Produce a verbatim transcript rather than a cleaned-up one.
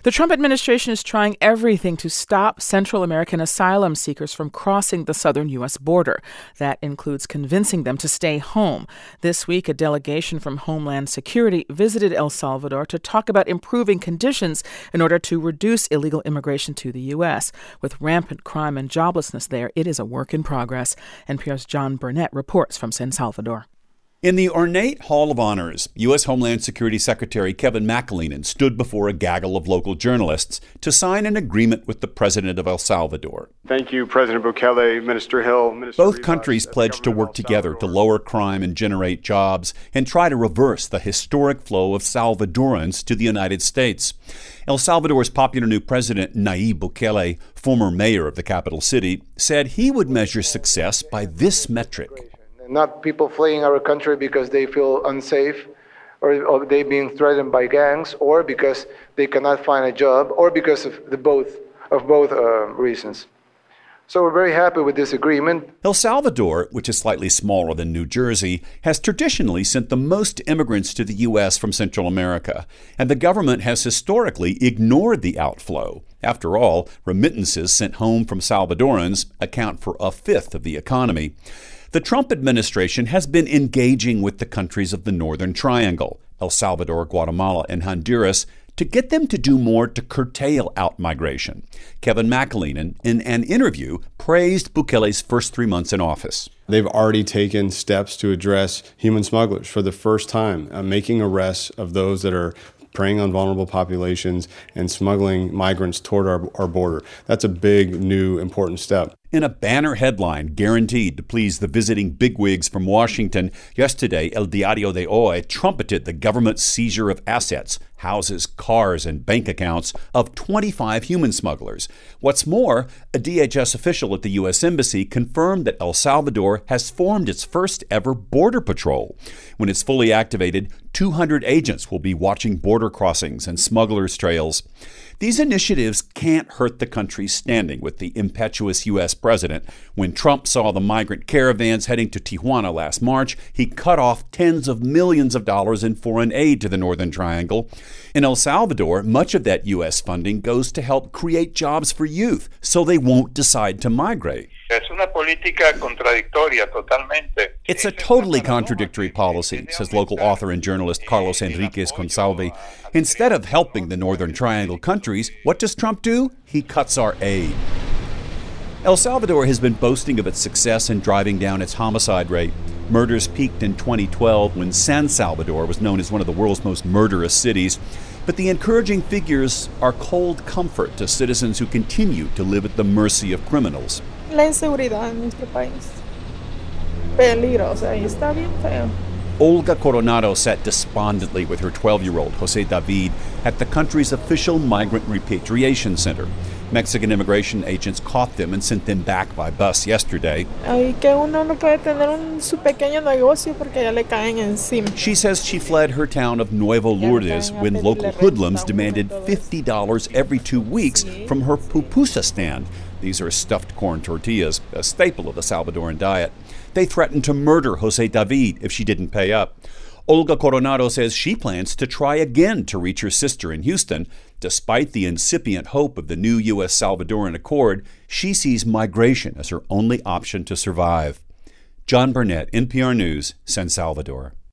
The Trump administration is trying everything to stop Central American asylum seekers from crossing the southern U S border. That includes convincing them to stay home. This week, a delegation from Homeland Security visited El Salvador to talk about improving conditions in order to reduce illegal immigration to the U S. With rampant crime and joblessness there, it is a work in progress. N P R's John Burnett reports from San Salvador. In the ornate Hall of Honors, U S. Homeland Security Secretary Kevin McAleenan stood before a gaggle of local journalists to sign an agreement with the president of El Salvador. Thank you, President Bukele, Minister Hill. Minister Both Rivas, countries pledged to work together to lower crime and generate jobs and try to reverse the historic flow of Salvadorans to the United States. El Salvador's popular new president, Nayib Bukele, former mayor of the capital city, said he would measure success by this metric. Not people fleeing our country because they feel unsafe, or, or they being threatened by gangs, or because they cannot find a job, or because of the both of both uh, reasons. So we're very happy with this agreement. El Salvador, which is slightly smaller than New Jersey, has traditionally sent the most immigrants to the U S from Central America, and the government has historically ignored the outflow. After all, remittances sent home from Salvadorans account for a fifth of the economy. The Trump administration has been engaging with the countries of the Northern Triangle, El Salvador, Guatemala, and Honduras, to get them to do more to curtail outmigration. Kevin McAleenan, in an interview, praised Bukele's first three months in office. They've already taken steps to address human smugglers for the first time, uh, making arrests of those that are preying on vulnerable populations and smuggling migrants toward our, our border. That's a big, new, important step. In a banner headline guaranteed to please the visiting bigwigs from Washington, yesterday El Diario de Hoy trumpeted the government's seizure of assets, houses, cars, and bank accounts of twenty-five human smugglers. What's more, a D H S official at the U S Embassy confirmed that El Salvador has formed its first ever border patrol. When it's fully activated, two hundred agents will be watching border crossings and smugglers' trails. These initiatives can't hurt the country's standing with the impetuous U S president. When Trump saw the migrant caravans heading to Tijuana last March, he cut off tens of millions of dollars in foreign aid to the Northern Triangle. In El Salvador, much of that U S funding goes to help create jobs for youth so they won't decide to migrate. It's a totally contradictory policy, says local author and journalist Carlos Enriquez Consalvi. Instead of helping the Northern Triangle countries, what does Trump do? He cuts our aid. El Salvador has been boasting of its success in driving down its homicide rate. Murders peaked in twenty twelve when San Salvador was known as one of the world's most murderous cities. But the encouraging figures are cold comfort to citizens who continue to live at the mercy of criminals. La inseguridad en nuestro país. Peligro, o sea, está bien feo. Olga Coronado sat despondently with her twelve-year-old, Jose David, at the country's official migrant repatriation center. Mexican immigration agents caught them and sent them back by bus yesterday. She says she fled her town of Nuevo Lourdes when local hoodlums demanded fifty dollars every two weeks from her pupusa stand. These are stuffed corn tortillas, a staple of the Salvadoran diet. They threatened to murder Jose David if she didn't pay up. Olga Coronado says she plans to try again to reach her sister in Houston. Despite the incipient hope of the new U S Salvadoran Accord, she sees migration as her only option to survive. John Burnett, N P R News, San Salvador.